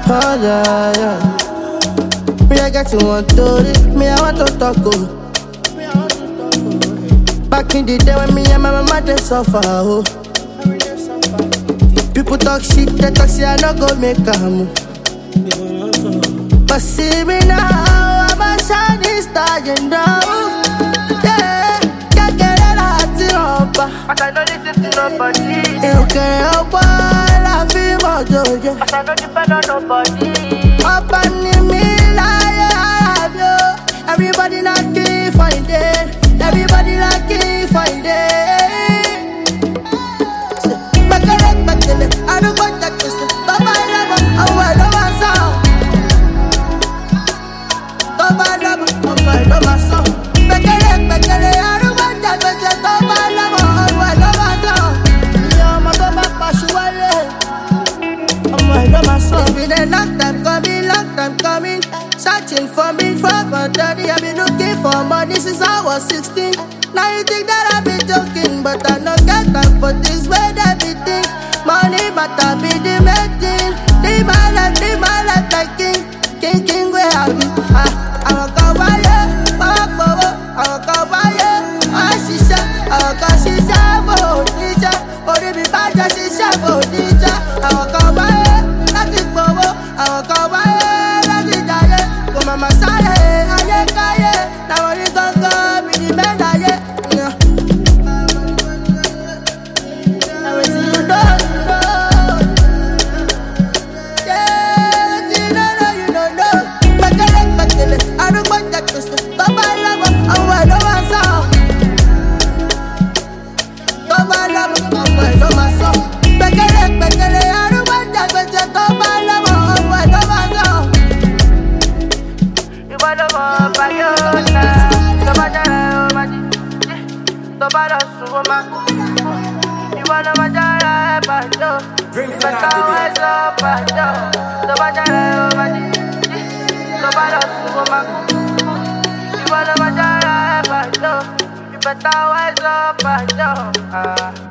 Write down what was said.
Oh yeah, yeah. Me I get to want to me I want to talk oh. Back in the day when me and my mama they suffer oh. People talk shit, they talk say I no go make a move. But see me now, I'm a shining star, you know. Yeah, can't get it out to But I don't listen to nobody. you can't help I feel more joy. But I don't depend on nobody. Up and me like I have you. Everybody lucky find it. Everybody lucky find it. I don't want that question. Baba never, I will never sound. Baba never, I will never sound. Bekele, I don't want that question. Baba never, I will never sound. Yeah, my Baba Pashuale. I will never sound. It's been a long time coming. Searching for me for 30. I've been looking for money since I was 16. Now you think that I've been joking, but I don't get time for this way that we think. Money matter be the main thing. Live my life like king where I be. I want to buy it, I want to buy it. I want to shisha for DJ. Only be bad just shisha for DJ. I want to buy it, that is bobo. I want to buy it, that is jaye. Come on my side, aye kaye. Now only go be the man aye. Everything you know. I don't want that to stop. Baba love, I will know my song. Baba love, I will know my song. Bekele, I don't want that to stop. Baba love, I will know my song. You want to go by your side. Somebody, you want to manjara bando. Drink But always up and down. Somebody, you wanna manjara bando. You better wise up and down.